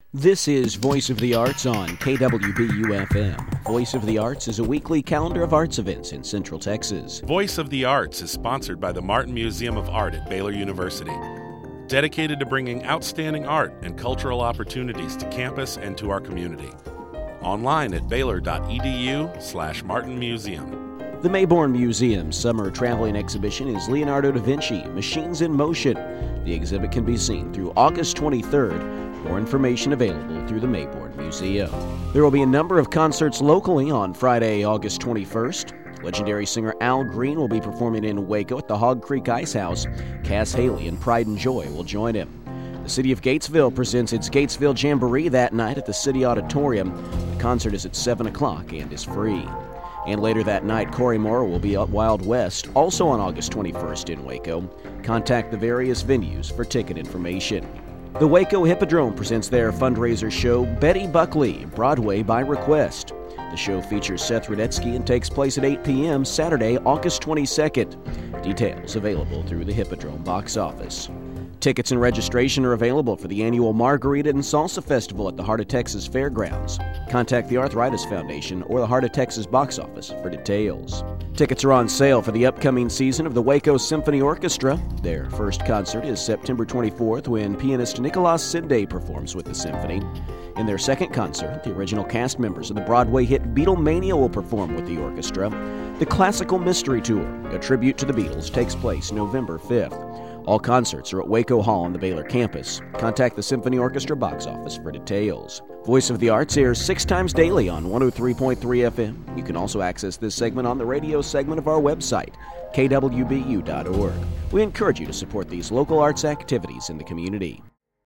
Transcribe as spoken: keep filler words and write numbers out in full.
This is Voice of the Arts on K W B U F M. Voice of the Arts is a weekly calendar of arts events in Central Texas. Voice of the Arts is sponsored by the Martin Museum of Art at Baylor University, dedicated to bringing outstanding art and cultural opportunities to campus and to our community. Online at baylor.edu slash Martin Museum. The Mayborn Museum's summer traveling exhibition is Leonardo da Vinci, Machines in Motion. The exhibit can be seen through August twenty-third. More information available through the Mayborn Museum. There will be a number of concerts locally on Friday, August twenty-first. Legendary singer Al Green will be performing in Waco at the Hog Creek Ice House. Cass Haley and Pride and Joy will join him. The City of Gatesville presents its Gatesville Jamboree that night at the City Auditorium. The concert is at seven o'clock and is free. And later that night, Corey Moore will be at Wild West, also on August twenty-first in Waco. Contact the various venues for ticket information. The Waco Hippodrome presents their fundraiser show, Betty Buckley, Broadway by Request. The show features Seth Rudetsky and takes place at eight p.m. Saturday, August twenty-second. Details available through the Hippodrome box office. Tickets and registration are available for the annual Margarita and Salsa Festival at the Heart of Texas Fairgrounds. Contact the Arthritis Foundation or the Heart of Texas box office for details. Tickets are on sale for the upcoming season of the Waco Symphony Orchestra. Their first concert is September twenty-fourth when pianist Nicolas Sinde performs with the symphony. In their second concert, the original cast members of the Broadway hit Beatlemania will perform with the orchestra. The Classical Mystery Tour, a tribute to the Beatles, takes place November fifth. All concerts are at Waco Hall on the Baylor campus. Contact the Symphony Orchestra box office for details. Voice of the Arts airs six times daily on one oh three point three F M. You can also access this segment on the radio segment of our website, K W B U dot org. We encourage you to support these local arts activities in the community.